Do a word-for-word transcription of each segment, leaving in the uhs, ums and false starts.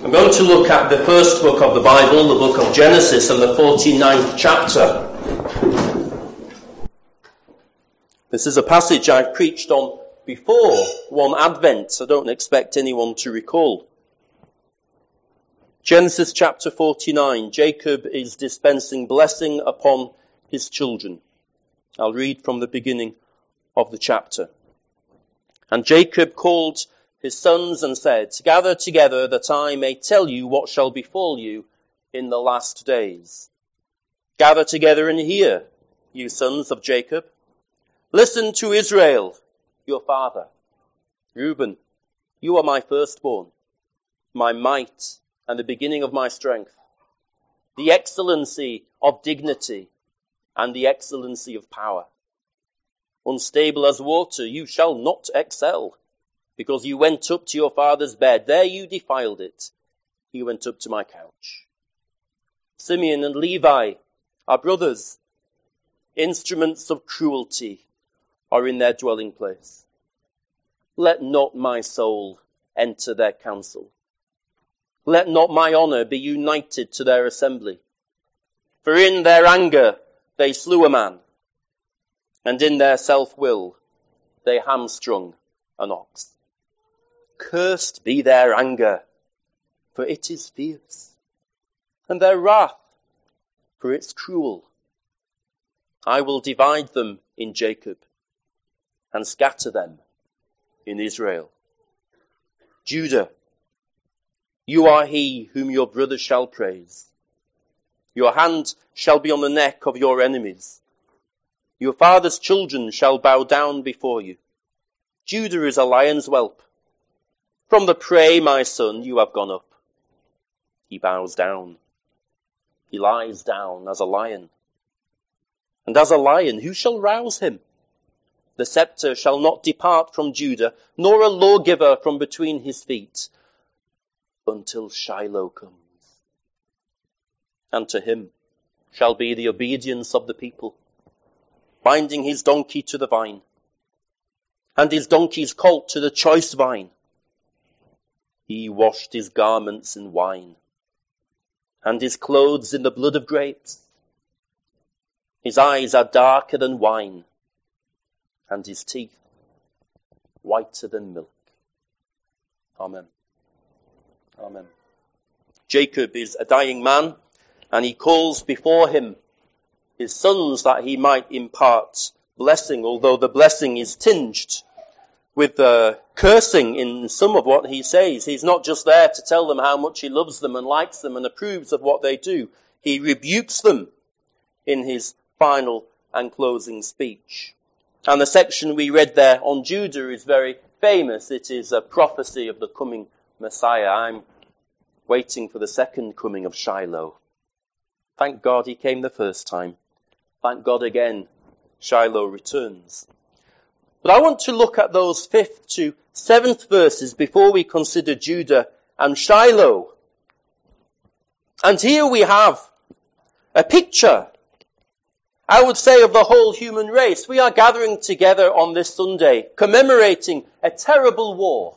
I'm going to look at the first book of the Bible, the book of Genesis, and the forty-ninth chapter. This is a passage I've preached on before one Advent, so don't expect anyone to recall. Genesis chapter forty-nine, Jacob is dispensing blessing upon his children. I'll read from the beginning of the chapter. And Jacob called his sons and said, "Gather together that I may tell you what shall befall you in the last days. Gather together and hear, you sons of Jacob. Listen to Israel, your father. Reuben, you are my firstborn, my might and the beginning of my strength, the excellency of dignity and the excellency of power. Unstable as water, you shall not excel. Because you went up to your father's bed, there you defiled it. He went up to my couch. Simeon and Levi are brothers. Instruments of cruelty are in their dwelling place. Let not my soul enter their council. Let not my honor be united to their assembly. For in their anger they slew a man, and in their self-will they hamstrung an ox. Cursed be their anger, for it is fierce, and their wrath, for it's cruel. I will divide them in Jacob, and scatter them in Israel. Judah, you are he whom your brothers shall praise. Your hand shall be on the neck of your enemies. Your father's children shall bow down before you. Judah is a lion's whelp. From the prey, my son, you have gone up. He bows down. He lies down as a lion. And as a lion, who shall rouse him? The scepter shall not depart from Judah, nor a lawgiver from between his feet, until Shiloh comes. And to him shall be the obedience of the people, binding his donkey to the vine, and his donkey's colt to the choice vine. He washed his garments in wine, and his clothes in the blood of grapes. His eyes are darker than wine, and his teeth whiter than milk. Amen. Amen. Jacob is a dying man, and he calls before him his sons that he might impart blessing, although the blessing is tinged with uh, cursing in some of what he says. He's not just there to tell them how much he loves them and likes them and approves of what they do. He rebukes them in his final and closing speech. And the section we read there on Judah is very famous. It is a prophecy of the coming Messiah. I'm waiting for the second coming of Shiloh. Thank God he came the first time. Thank God again, Shiloh returns. But I want to look at those fifth to seventh verses before we consider Judah and Shiloh. And here we have a picture, I would say, of the whole human race. We are gathering together on this Sunday, commemorating a terrible war.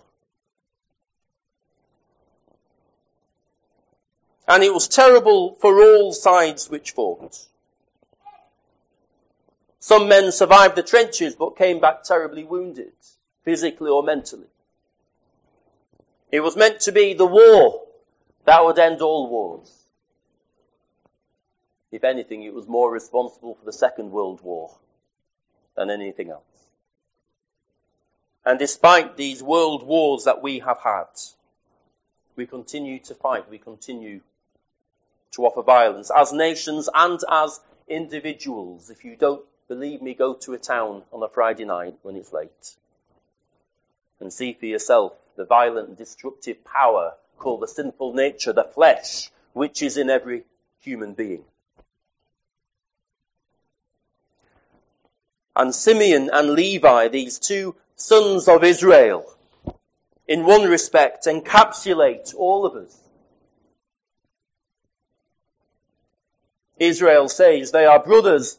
And it was terrible for all sides which fought. Some men survived the trenches but came back terribly wounded, physically or mentally. It was meant to be the war that would end all wars. If anything, it was more responsible for the Second World War than anything else. And despite these world wars that we have had, we continue to fight, we continue to offer violence as nations and as individuals. If you don't believe me, go to a town on a Friday night when it's late and see for yourself the violent and destructive power called the sinful nature, the flesh, which is in every human being. And Simeon and Levi, these two sons of Israel, in one respect encapsulate all of us. Israel says they are brothers.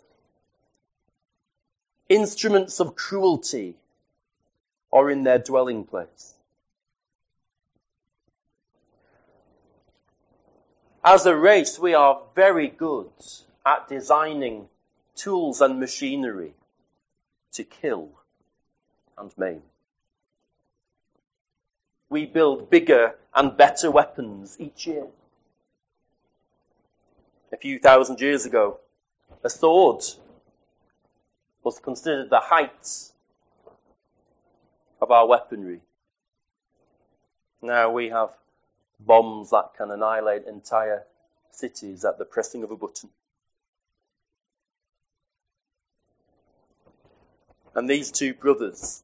Instruments of cruelty are in their dwelling place. As a race, we are very good at designing tools and machinery to kill and maim. We build bigger and better weapons each year. A few thousand years ago, a sword was considered the height of our weaponry. Now we have bombs that can annihilate entire cities at the pressing of a button. And these two brothers,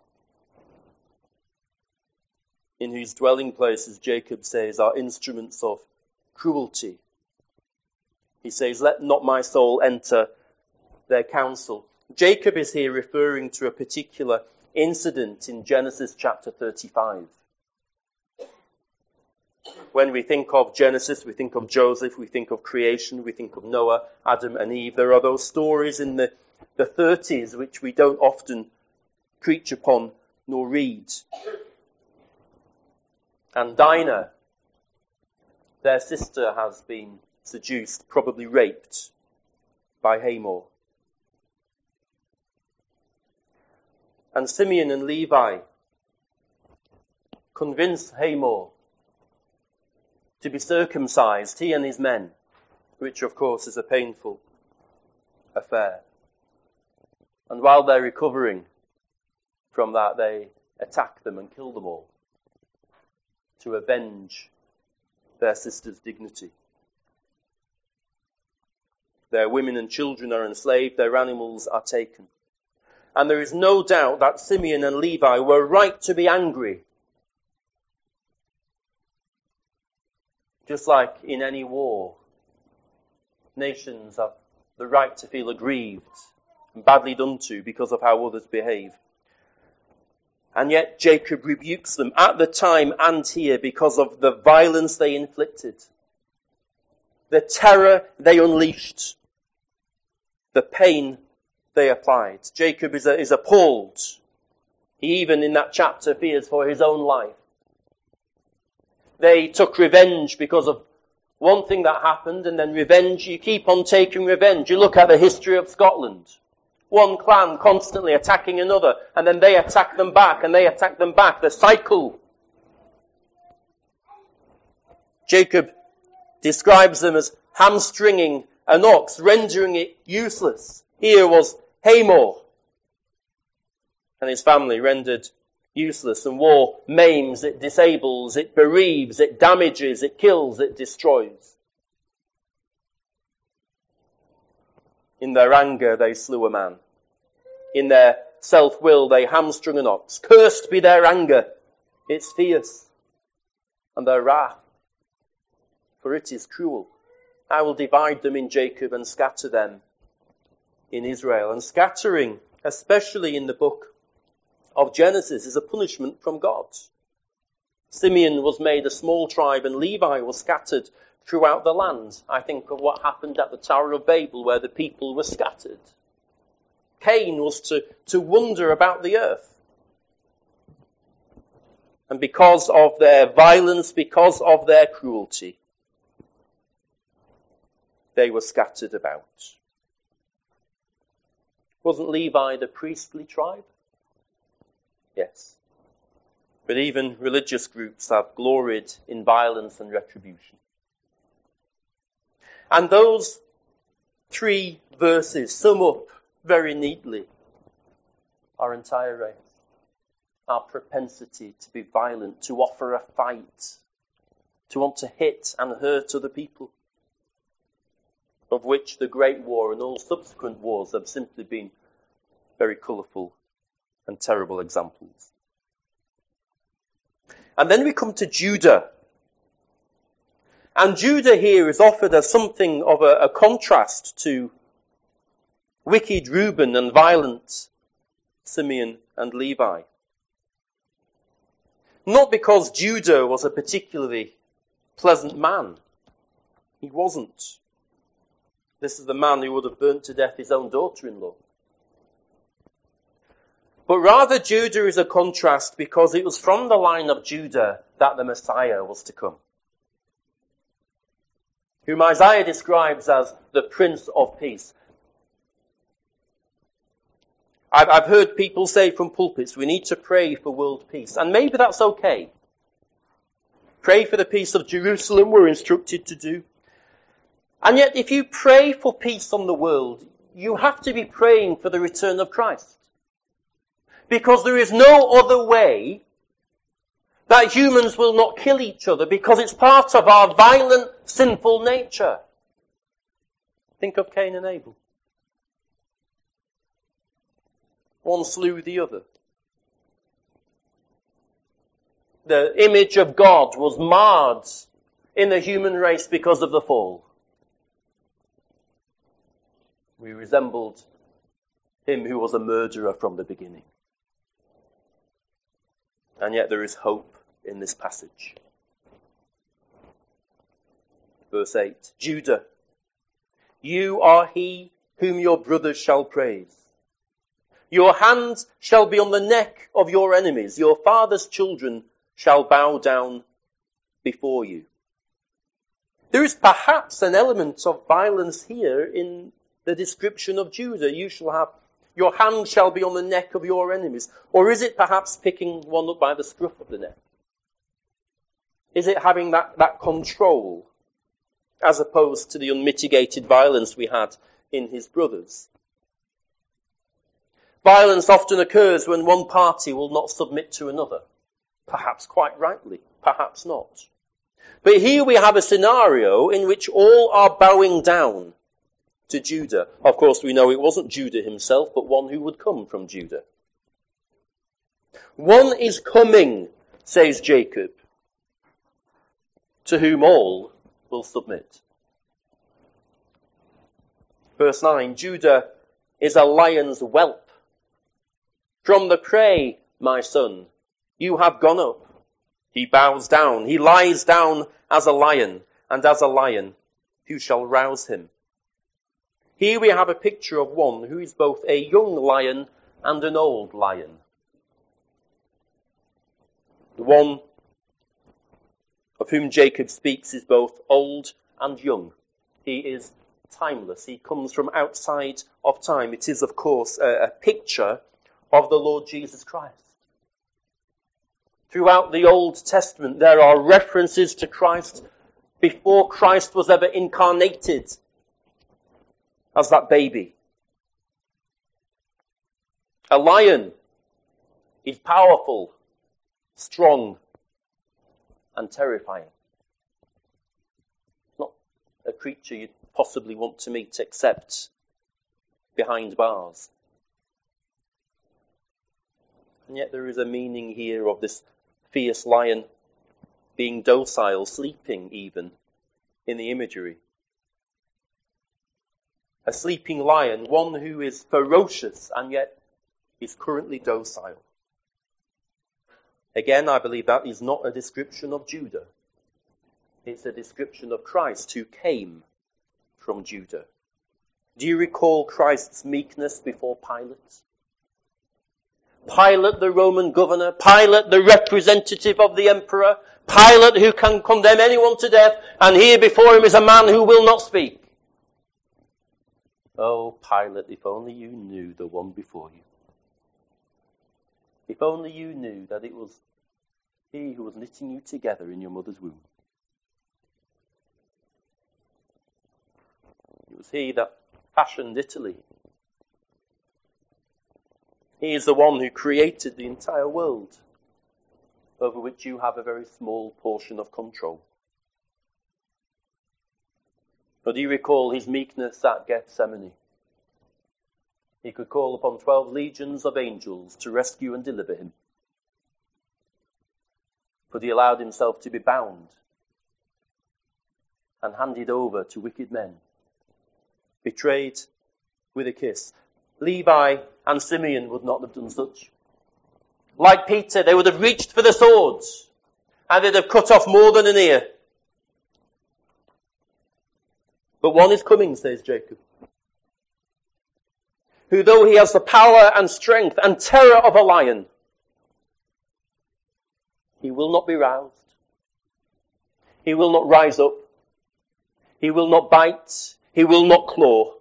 in whose dwelling places Jacob says are instruments of cruelty. He says, let not my soul enter their counsel. Jacob is here referring to a particular incident in Genesis chapter thirty-five. When we think of Genesis, we think of Joseph, we think of creation, we think of Noah, Adam and Eve. There are those stories in the, the thirties which we don't often preach upon nor read. And Dinah, their sister, has been seduced, probably raped, by Hamor. And Simeon and Levi convince Hamor to be circumcised, he and his men, which of course is a painful affair. And while they're recovering from that, they attack them and kill them all to avenge their sister's dignity. Their women and children are enslaved, their animals are taken. And there is no doubt that Simeon and Levi were right to be angry. Just like in any war, nations have the right to feel aggrieved and badly done to because of how others behave. And yet Jacob rebukes them at the time and here because of the violence they inflicted, the terror they unleashed, the pain they applied. Jacob is, is appalled. He even in that chapter fears for his own life. They took revenge because of one thing that happened, and then revenge, you keep on taking revenge. You look at the history of Scotland. One clan constantly attacking another, and then they attack them back, and they attack them back. The cycle. Jacob describes them as hamstringing an ox, rendering it useless. Here was Hamor and his family rendered useless, and war maims, it disables, it bereaves, it damages, it kills, it destroys. In their anger they slew a man. In their self-will they hamstrung an ox. Cursed be their anger, it's fierce, and their wrath, for it is cruel. I will divide them in Jacob and scatter them in Israel. And scattering, especially in the book of Genesis, is a punishment from God. Simeon was made a small tribe and Levi was scattered throughout the land. I think of what happened at the Tower of Babel where the people were scattered. Cain was to, to wander about the earth. And because of their violence, because of their cruelty, they were scattered about. Wasn't Levi the priestly tribe? Yes. But even religious groups have gloried in violence and retribution. And those three verses sum up very neatly our entire race. Our propensity to be violent, to offer a fight, to want to hit and hurt other people, of which the Great War and all subsequent wars have simply been very colourful and terrible examples. And then we come to Judah. And Judah here is offered as something of a, a contrast to wicked Reuben and violent Simeon and Levi. Not because Judah was a particularly pleasant man. He wasn't. This is the man who would have burnt to death his own daughter-in-law. But rather Judah is a contrast because it was from the line of Judah that the Messiah was to come. whom Isaiah describes as the Prince of Peace. I've, I've heard people say from pulpits, we need to pray for world peace. And maybe that's okay. Pray for the peace of Jerusalem, we're instructed to do. And yet, if you pray for peace on the world, you have to be praying for the return of Christ. Because there is no other way that humans will not kill each other, because it's part of our violent, sinful nature. Think of Cain and Abel. One slew the other. The image of God was marred in the human race because of the fall. We resembled him who was a murderer from the beginning. And yet there is hope in this passage. Verse eight, Judah, you are he whom your brothers shall praise. Your hand shall be on the neck of your enemies. Your father's children shall bow down before you. There is perhaps an element of violence here in the description of Judah. You shall have, your hand shall be on the neck of your enemies. Or is it perhaps picking one up by the scruff of the neck? Is it having that, that control as opposed to the unmitigated violence we had in his brothers? Violence often occurs when one party will not submit to another. Perhaps quite rightly, perhaps not. But here we have a scenario in which all are bowing down to Judah. Of course, we know it wasn't Judah himself, but one who would come from Judah. One is coming, says Jacob, to whom all will submit. Verse nine, Judah is a lion's whelp. From the prey, my son, you have gone up. He bows down. He lies down as a lion, and as a lion, who shall rouse him? Here we have a picture of one who is both a young lion and an old lion. The one of whom Jacob speaks is both old and young. He is timeless. He comes from outside of time. It is, of course, a, a picture of the Lord Jesus Christ. Throughout the Old Testament, there are references to Christ before Christ was ever incarnated as that baby. A lion is powerful, strong, and terrifying. Not a creature you'd possibly want to meet except behind bars. And yet there is a meaning here of this fierce lion being docile, sleeping even, in the imagery. A sleeping lion, one who is ferocious and yet is currently docile. Again, I believe that is not a description of Judah. It's a description of Christ who came from Judah. Do you recall Christ's meekness before Pilate? Pilate, the Roman governor, Pilate, the representative of the emperor, Pilate who can condemn anyone to death, and here before him is a man who will not speak. Oh, Pilate, if only you knew the one before you. If only you knew that it was he who was knitting you together in your mother's womb. It was he that fashioned Italy. He is the one who created the entire world, over which you have a very small portion of control. But do you recall his meekness at Gethsemane? He could call upon twelve legions of angels to rescue and deliver him. But he allowed himself to be bound and handed over to wicked men, betrayed with a kiss. Levi and Simeon would not have done such. Like Peter, they would have reached for the swords and they'd have cut off more than an ear. But one is coming, says Jacob, who, though he has the power and strength and terror of a lion, he will not be roused. He will not rise up. He will not bite. He will not claw.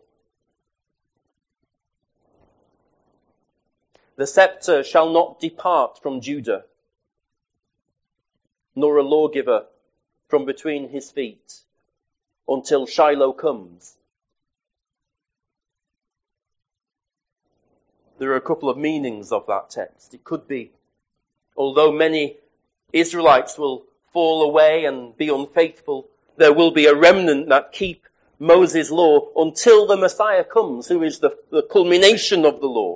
The scepter shall not depart from Judah, nor a lawgiver from between his feet, until Shiloh comes. There are a couple of meanings of that text. It could be, although many Israelites will fall away and be unfaithful, there will be a remnant that keep Moses' law until the Messiah comes, who is the, the culmination of the law.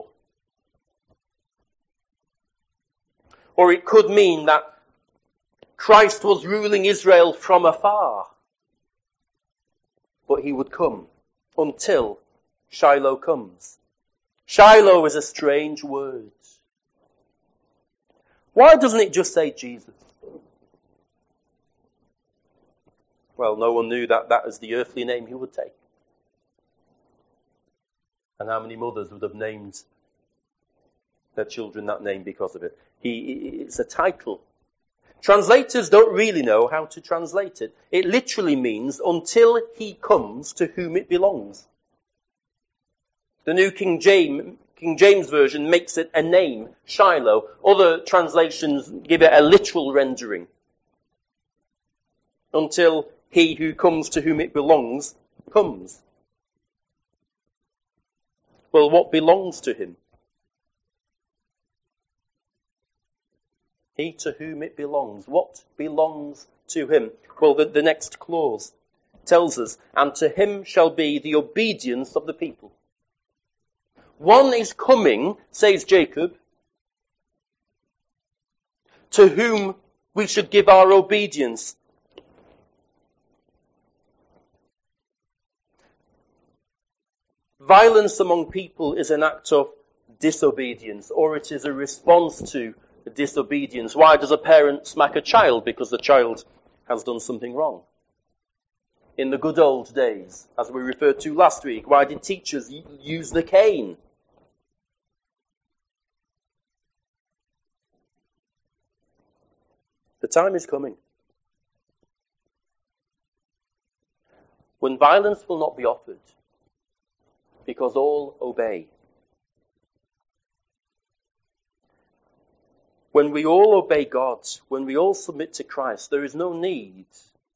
Or it could mean that Christ was ruling Israel from afar, but he would come until Shiloh comes. Shiloh is a strange word. Why doesn't it just say Jesus? Well, no one knew that that was the earthly name he would take. And how many mothers would have named their children that name because of it? He, it's a title. Translators don't really know how to translate it. It literally means until he comes to whom it belongs. The New King James, King James Version makes it a name, Shiloh. Other translations give it a literal rendering. Until he who comes to whom it belongs comes. Well, what belongs to him? He to whom it belongs. What belongs to him? Well, the, the next clause tells us, and to him shall be the obedience of the people. One is coming, says Jacob, to whom we should give our obedience. Violence among people is an act of disobedience, or it is a response to disobedience. Why does a parent smack a child? Because the child has done something wrong. In the good old days, as we referred to last week, why did teachers use the cane? The time is coming when violence will not be offered, because all obey. When we all obey God, when we all submit to Christ, there is no need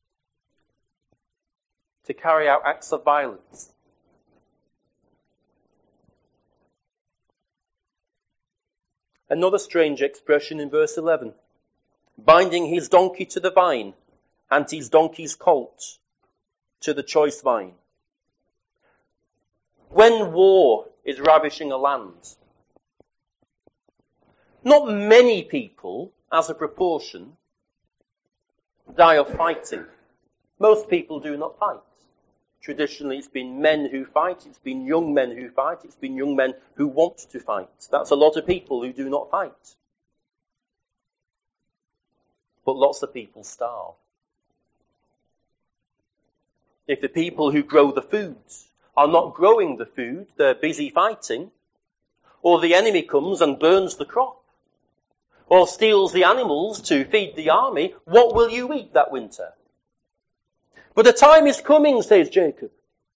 to carry out acts of violence. Another strange expression in verse eleven. Binding his donkey to the vine, and his donkey's colt to the choice vine. When war is ravishing a land, not many people, as a proportion, die of fighting. Most people do not fight. Traditionally, it's been men who fight, it's been young men who fight, it's been young men who want to fight. That's a lot of people who do not fight. But lots of people starve. If the people who grow the food are not growing the food, they're busy fighting, or the enemy comes and burns the crop, or steals the animals to feed the army, what will you eat that winter? But the time is coming, says Jacob,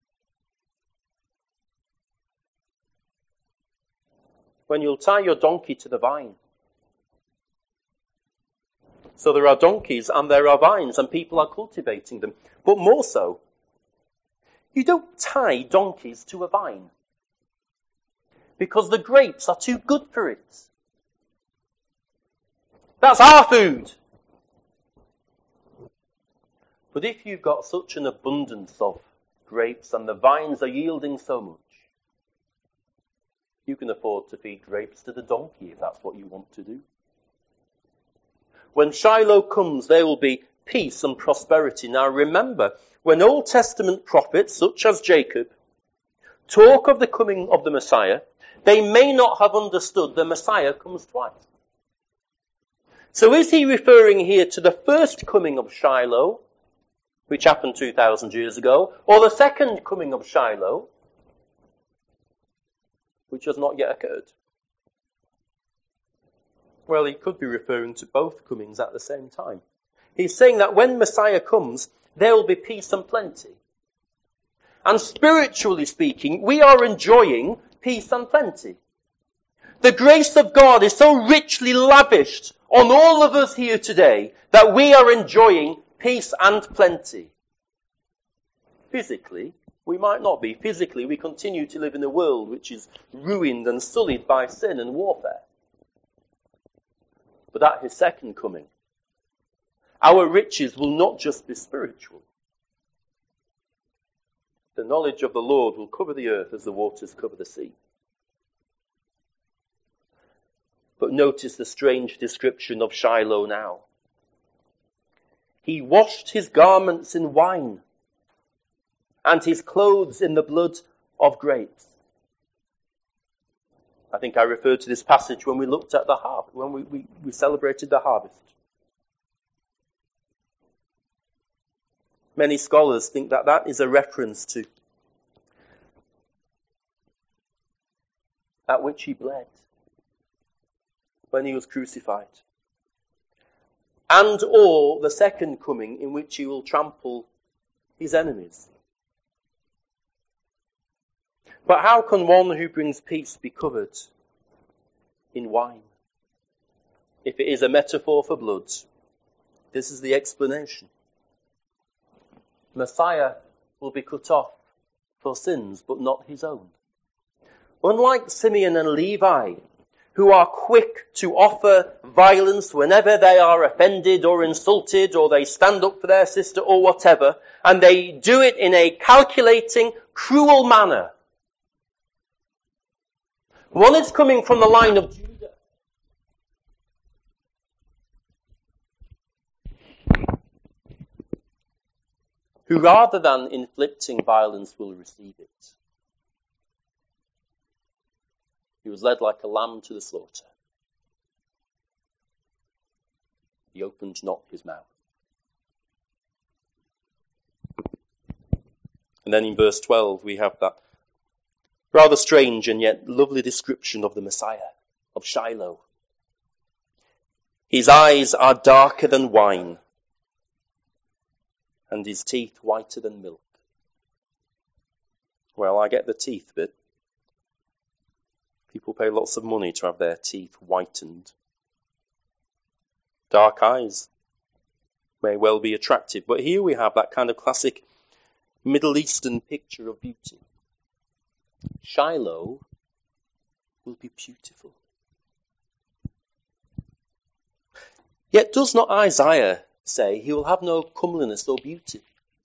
when you'll tie your donkey to the vine. So there are donkeys and there are vines and people are cultivating them. But more so, you don't tie donkeys to a vine because the grapes are too good for it. That's our food. But if you've got such an abundance of grapes and the vines are yielding so much, you can afford to feed grapes to the donkey if that's what you want to do. When Shiloh comes, there will be peace and prosperity. Now remember, when Old Testament prophets, such as Jacob, talk of the coming of the Messiah, they may not have understood the Messiah comes twice. So is he referring here to the first coming of Shiloh, which happened two thousand years ago, or the second coming of Shiloh, which has not yet occurred? Well, he could be referring to both comings at the same time. He's saying that when Messiah comes, there will be peace and plenty. and spiritually speaking, we are enjoying peace and plenty. The grace of God is so richly lavished on all of us here today that we are enjoying peace and plenty. Physically, we might not be. Physically, we continue to live in a world which is ruined and sullied by sin and warfare. But at his second coming, our riches will not just be spiritual. The knowledge of the Lord will cover the earth as the waters cover the sea. But notice the strange description of Shiloh now. He washed his garments in wine, and his clothes in the blood of grapes. I think I referred to this passage when we looked at the harvest, when we, we, we celebrated the harvest. Many scholars think that that is a reference to that which he bled when he was crucified. And or the second coming in which he will trample his enemies. But how can one who brings peace be covered in wine? If it is a metaphor for blood, this is the explanation. Messiah will be cut off for sins, but not his own. Unlike Simeon and Levi, who are quick to offer violence whenever they are offended or insulted, or they stand up for their sister or whatever, and they do it in a calculating, cruel manner. One is coming from the line of Judah. Who rather than inflicting violence will receive it. He was led like a lamb to the slaughter. He opened not his mouth. And then in verse twelve we have that rather strange and yet lovely description of the Messiah, of Shiloh. His eyes are darker than wine, and his teeth whiter than milk. Well, I get the teeth bit. People pay lots of money to have their teeth whitened. Dark eyes may well be attractive, but here we have that kind of classic Middle Eastern picture of beauty. Shiloh will be beautiful. Yet does not Isaiah say he will have no comeliness or beauty?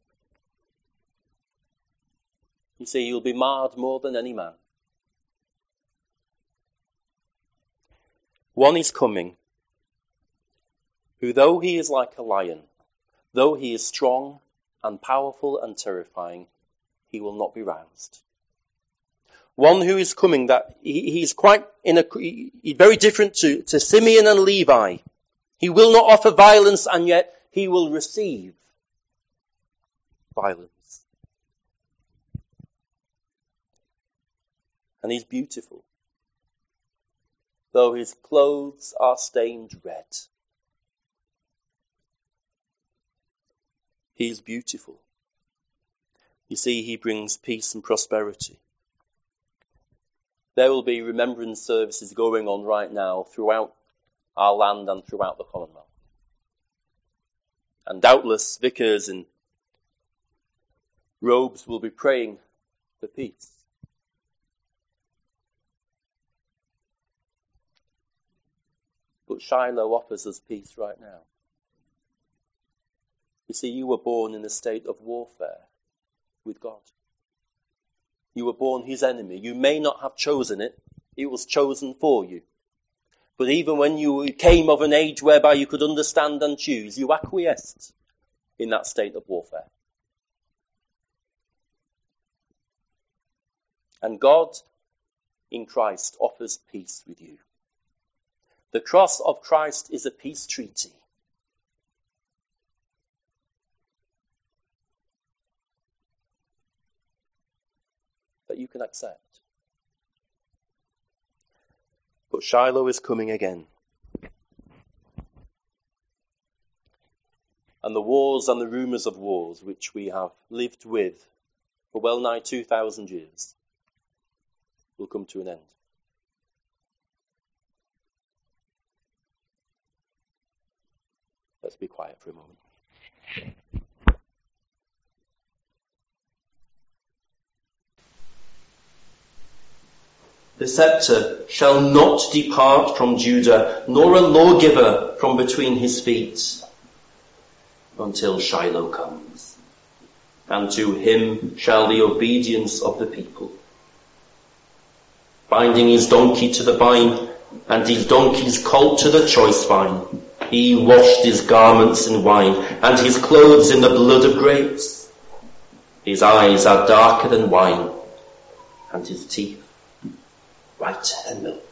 You see, he will be marred more than any man. One is coming, who though he is like a lion, though he is strong and powerful and terrifying, he will not be roused. One who is coming that he, he's quite in a, he, very different to, to Simeon and Levi. He will not offer violence, and yet he will receive violence. And he's beautiful, though his clothes are stained red. He's beautiful. You see, he brings peace and prosperity. There will be remembrance services going on right now throughout our land and throughout the Commonwealth. And doubtless vicars in robes will be praying for peace. But Shiloh offers us peace right now. You see, you were born in a state of warfare with God. You were born his enemy. You may not have chosen it. It was chosen for you. But even when you came of an age whereby you could understand and choose, you acquiesced in that state of warfare. And God in Christ offers peace with you. The cross of Christ is a peace treaty. That you can accept. But Shiloh is coming again. And the wars and the rumours of wars which we have lived with for well nigh two thousand years will come to an end. Let's be quiet for a moment. The scepter shall not depart from Judah, nor a lawgiver from between his feet, until Shiloh comes. And to him shall the obedience of the people. Binding his donkey to the vine, and his donkey's colt to the choice vine, he washed his garments in wine, and his clothes in the blood of grapes. His eyes are darker than wine, and his teeth whiter than milk.